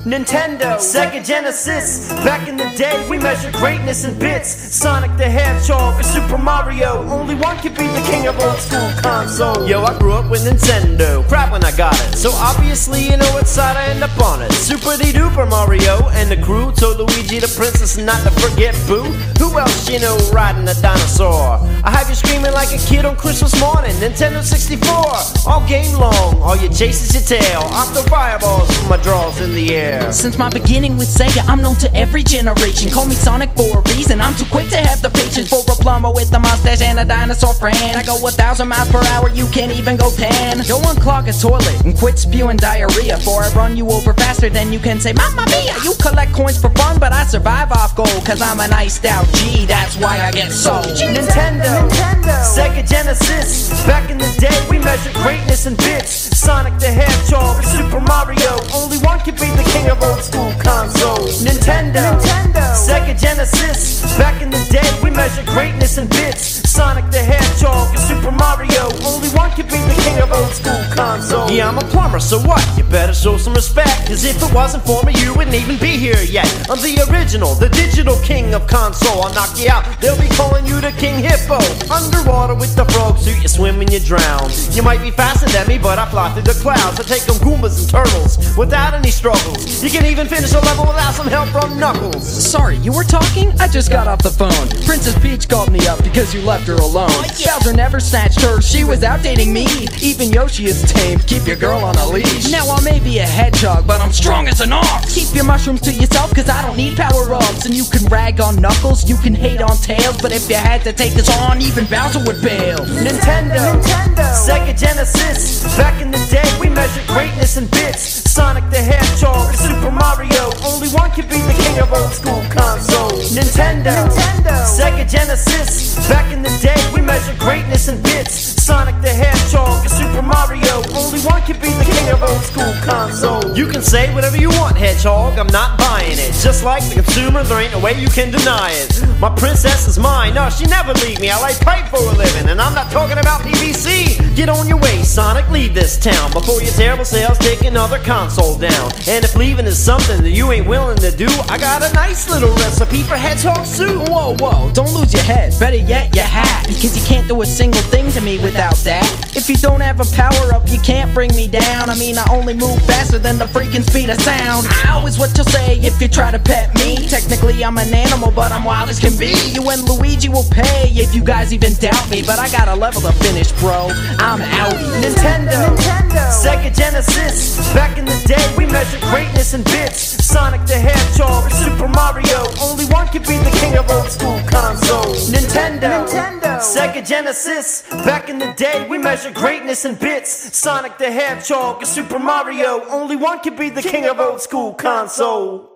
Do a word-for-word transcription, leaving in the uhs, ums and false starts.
Nintendo, Sega Genesis. Back in the day, we measured greatness in bits. Sonic the Hedgehog or Super Mario. Only one could be the king of old school console. Yo, I grew up with Nintendo. Crap when I got it. So obviously you know what side I end up on it. Super de duper Mario and the crew told Luigi the princess not to forget Boo. Who else you know riding a dinosaur? I have you screaming like a kid on Christmas morning. Nintendo sixty-four, all game long. All you chase is your tail. Off the fireballs from my draws in the air. Since my beginning with Sega, I'm known to every generation. Call me Sonic for a reason. I'm too quick to have the patience for a plumber with a mustache and a dinosaur friend. I go a thousand miles per hour, you can't even go ten. Go unclog a toilet and quit spewing diarrhea. Before I run you over faster than you can say Mamma Mia. You collect coins for fun, but I survive off gold. Cause I'm an iced out G, that's why I get sold. Nintendo, Nintendo, Sega Genesis. Back in the day, we measured greatness in bits. Sonic the Hedgehog or Super Mario. Only one could be the king of old school console. Nintendo, Nintendo, Sega Genesis. Back in the day, we measured greatness in bits. Sonic the Hedgehog or Super Mario. Only one could be the king of old school console. Yeah, I'm a plumber, so what? You better show some respect. Cause if it wasn't for me, you wouldn't even be here yet. I'm the original, the digital king of console. I'll knock you out, they'll be calling you the King Hippo. Underwater with the frog suit, you swim and you drown. You might be faster than me, but I fly through the clouds. I take on Goombas and turtles without any struggles. You can even finish a level without some help from Knuckles. Sorry, you were talking? I just got off the phone. Princess Peach called me up because you left her alone. Oh, yeah. Bowser never snatched her, she was out dating me. Even Yoshi is tame, keep your girl on a leash. Now I may be a hedgehog, but I'm strong as an ox. Keep your mushrooms to yourself, cause I don't need power-ups. And you can rag on Knuckles, you can hate on Tails, but if you had to take this on, even Bowser would bail. Nintendo, Nintendo, Sega Genesis. Back in the day, we measured greatness in bits. Sonic the Hedgehog or Super Mario. Only one could be the king of old school console. Nintendo, Nintendo, Sega Genesis. Back in the day, we measured greatness in bits. Sonic the Hedgehog or Super Mario. Only one could be the king of old school console. You can say whatever you want, Hedgehog, I'm not buying it. Just like the consumer, there ain't no way you can deny it. My princess is mine, no, she never leave me. I like pipe for a living, and I'm not talking about P V C. Get on your way, Sonic, leave this town before your terrible sales take another console down. And if leaving is something that you ain't willing to do, I got a nice little recipe for hedgehog soup. Whoa, whoa, don't lose your head, better yet your hat, because you can't do a single thing to me without that. If you don't have a power up, you can't bring me down. I mean, I only move faster than the freaking speed of sound. Ow is what you'll say if you try to pet me. Technically I'm an animal, but I'm wild as can be. You and Luigi will pay if you guys even doubt me, but I got a level to finish, bro. I'm outie. Nintendo, Nintendo, Sega Genesis. Back in the day, we measured greatness in bits. Sonic the Hedgehog or Super Mario. Only one could be the king of old school console. Nintendo, Nintendo, Sega Genesis. Back in the day, we measured greatness in bits. Sonic the Hedgehog or Super Mario. Only one could be the king of old school console.